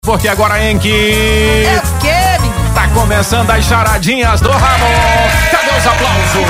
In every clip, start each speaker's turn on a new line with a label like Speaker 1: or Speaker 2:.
Speaker 1: Porque agora, Henk,
Speaker 2: É o quê, menino?
Speaker 1: tá começando as charadinhas do Ramon. Cadê os aplausos?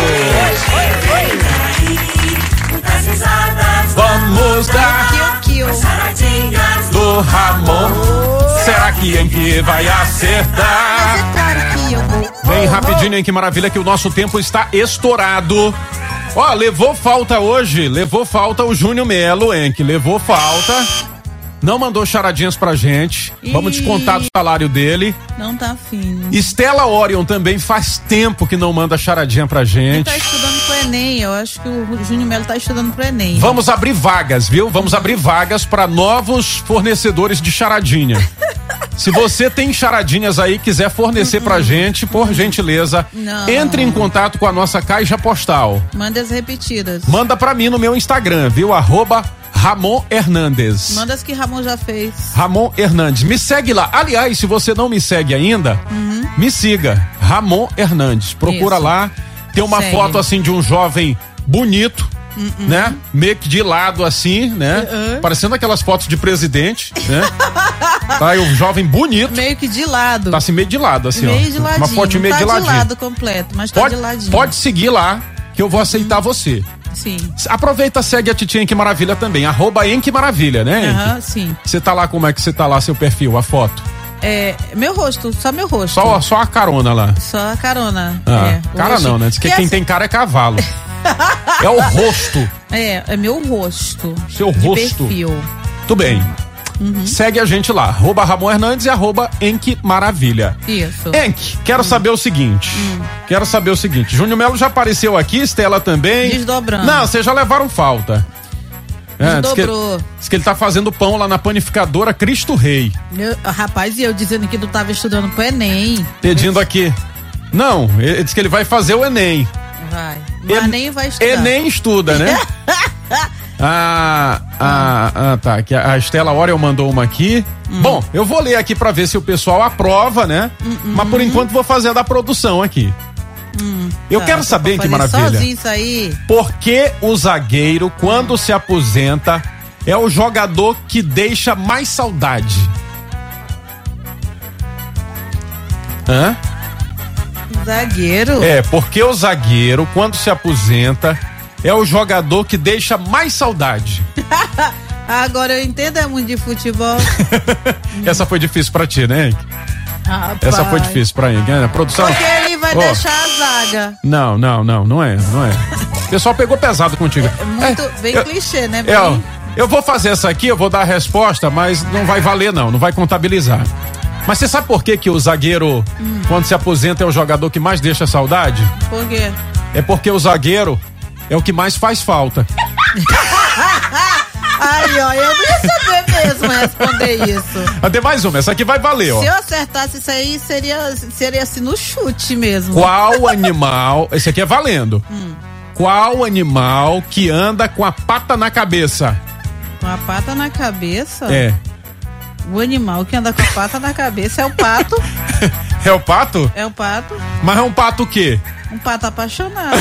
Speaker 1: Vamos dar
Speaker 2: Charadinhas
Speaker 1: do Ramon. Será que Henk vai acertar?
Speaker 2: É claro que eu vou.
Speaker 1: Bem rapidinho, Henk, maravilha, que o nosso tempo está estourado. Ó, levou falta hoje, levou falta o Júnior Melo, Henk, levou falta. Não mandou charadinhas pra gente. Vamos descontar do salário dele.
Speaker 2: Não tá afim.
Speaker 1: Stella Orion também faz tempo que não manda charadinha pra
Speaker 2: Ele
Speaker 1: gente.
Speaker 2: tá estudando pro Enem. Eu acho que o Júnior Melo tá estudando pro Enem.
Speaker 1: Vamos abrir vagas, viu? Vamos abrir vagas para novos fornecedores de charadinha. Se você tem charadinhas aí, quiser fornecer pra gente, por gentileza,
Speaker 2: Não.
Speaker 1: entre em contato com a nossa caixa postal.
Speaker 2: Manda as repetidas.
Speaker 1: Manda pra mim no meu Instagram, viu? @Ramon Hernandes.
Speaker 2: Manda as que Ramon já fez.
Speaker 1: Ramon Hernandes. Me segue lá. Aliás, se você não me segue ainda, me siga. Ramon Hernandes. Procura
Speaker 2: Isso.
Speaker 1: lá. Tem uma
Speaker 2: Segue.
Speaker 1: foto assim de um jovem bonito, né? Meio que de lado assim, né? Parecendo aquelas fotos de presidente, né? Tá aí um jovem bonito.
Speaker 2: Meio que de lado.
Speaker 1: Tá assim meio de lado, assim,
Speaker 2: meio
Speaker 1: ó.
Speaker 2: de ladinho.
Speaker 1: Uma foto meio
Speaker 2: Não
Speaker 1: de
Speaker 2: tá
Speaker 1: ladinho.
Speaker 2: de lado completo, mas tá de ladinho.
Speaker 1: Pode seguir lá, que eu vou aceitar você.
Speaker 2: Sim.
Speaker 1: Aproveita, segue a Titia Henk Maravilha também. @Henk Maravilha, né, Henk?
Speaker 2: Aham, sim.
Speaker 1: Você tá lá, como é que você tá lá, seu perfil, a foto?
Speaker 2: É, meu rosto, só meu rosto.
Speaker 1: Só a carona lá.
Speaker 2: Só a carona.
Speaker 1: O cara
Speaker 2: rosto.
Speaker 1: não, né? Diz que
Speaker 2: E
Speaker 1: quem
Speaker 2: essa-
Speaker 1: tem cara é cavalo. É o rosto.
Speaker 2: É meu rosto.
Speaker 1: Seu
Speaker 2: de
Speaker 1: rosto.
Speaker 2: perfil.
Speaker 1: Tudo bem. Segue a gente lá. @Ramon Hernandes e @Henk Maravilha.
Speaker 2: Isso.
Speaker 1: Henk, quero saber o seguinte. Quero saber o seguinte. Júnior Melo já apareceu aqui, Stella também.
Speaker 2: Desdobrando.
Speaker 1: Não, vocês já levaram falta.
Speaker 2: Desdobrou.
Speaker 1: Diz que ele tá fazendo pão lá na panificadora Cristo Rei.
Speaker 2: Rapaz, e eu dizendo que não tava estudando pro Enem.
Speaker 1: Pedindo aqui. Não, ele disse que ele vai fazer o Enem.
Speaker 2: Vai. Mas nem vai estudar.
Speaker 1: Enem estuda, né? Tá. Que a Stella Orion mandou uma aqui. Bom, eu vou ler aqui pra ver se o pessoal aprova, né? Mas por enquanto vou fazer a da produção aqui. Eu quero saber, que maravilha.
Speaker 2: Sozinho isso aí.
Speaker 1: Por que o zagueiro, quando se aposenta, é o jogador que deixa mais saudade? Hã?
Speaker 2: Zagueiro.
Speaker 1: Porque o zagueiro, quando se aposenta, é o jogador que deixa mais saudade.
Speaker 2: Agora eu entendo muito de futebol.
Speaker 1: Essa foi difícil pra ti, né?
Speaker 2: Rapaz.
Speaker 1: Essa foi difícil pra ele, né? Produção.
Speaker 2: Porque ele vai deixar a zaga.
Speaker 1: Não é. O pessoal pegou pesado contigo.
Speaker 2: Muito bem clichê, né?
Speaker 1: Eu vou fazer essa aqui, eu vou dar a resposta, mas não vai valer não vai contabilizar. Mas você sabe por que o zagueiro, quando se aposenta, é o jogador que mais deixa saudade?
Speaker 2: Por quê?
Speaker 1: É porque o zagueiro é o que mais faz falta.
Speaker 2: Aí, ó, eu não ia saber mesmo responder isso.
Speaker 1: Até mais uma, essa aqui vai valer, ó.
Speaker 2: Se eu acertasse isso aí, seria assim no chute mesmo.
Speaker 1: Qual animal, esse aqui é valendo. Qual animal que anda com a pata na cabeça?
Speaker 2: Com a pata na cabeça?
Speaker 1: É.
Speaker 2: O animal que anda com a pata na cabeça é o pato.
Speaker 1: É o pato?
Speaker 2: É o pato.
Speaker 1: Mas é um pato o quê?
Speaker 2: Um pato apaixonado.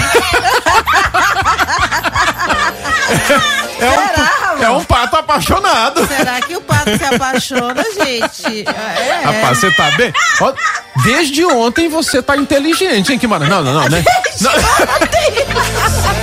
Speaker 1: É um pato apaixonado.
Speaker 2: Será que o pato se apaixona, gente?
Speaker 1: Rapaz, você tá bem? Ó, desde ontem você tá inteligente, hein, que mano? Não, né?
Speaker 2: Desde ontem.